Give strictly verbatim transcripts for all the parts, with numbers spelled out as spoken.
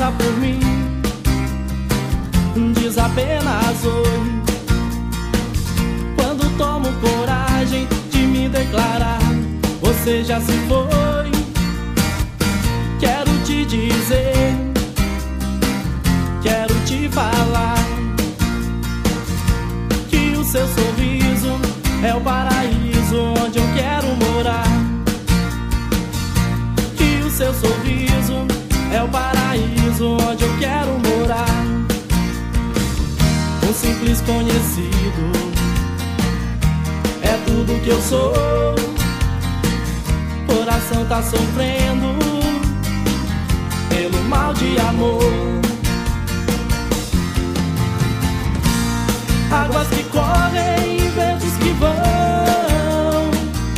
fala por mim, diz apenas oi. Quando tomo coragem de me declarar, você já se foi. Quero te dizer, quero te falar que o seu sorriso é o paraíso onde eu quero morar. Que o seu sorriso é o paraíso onde eu quero morar. Um simples conhecido é tudo que eu sou. Coração tá sofrendo pelo mal de amor. Águas que correm, ventos que vão,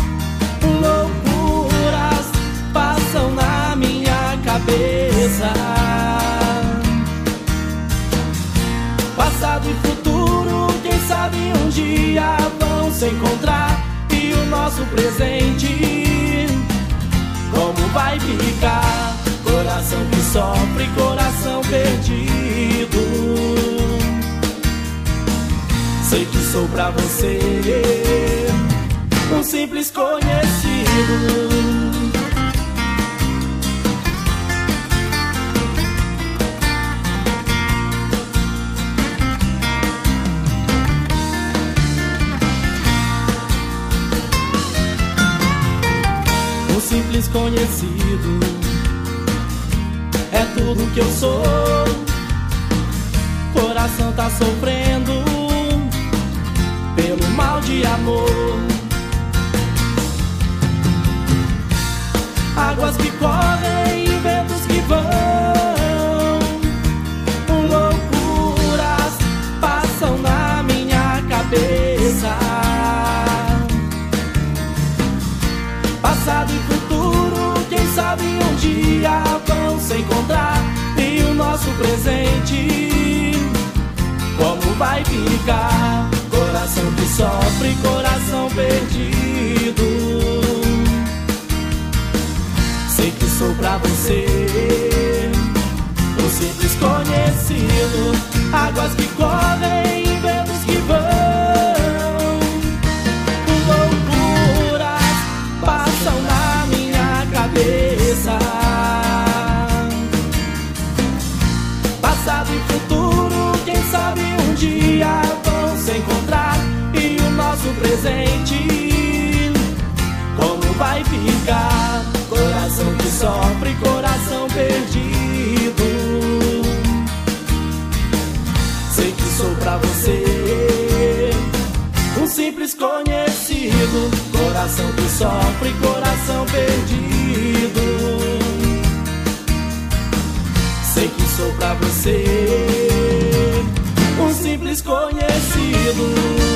loucuras passam na minha cabeça. Passado e futuro, quem sabe um dia vão se encontrar. E o nosso presente, como vai ficar? Coração que sofre, coração perdido. Sei que sou pra você um simples conhecido. Um simples conhecido é tudo que eu sou. Coração tá sofrendo pelo mal de amor. Águas que correm, ventos que vão, loucuras passam na minha cabeça. Passado e futuro, quem sabe um dia vão se encontrar. E o nosso presente, como vai ficar? Coração que sofre, coração perdido. Sei que sou pra você um simples conhecido. Águas que correm, ventos que vão, loucuras passam na minha cabeça. Passado e futuro, quem sabe um dia vão se encontrar. E o nosso presente, como vai ficar? Coração que sofre, coração perdido. Sei que sou pra você um simples conhecido. Coração que sofre, coração perdido. Sei que sou pra você um simples conhecido.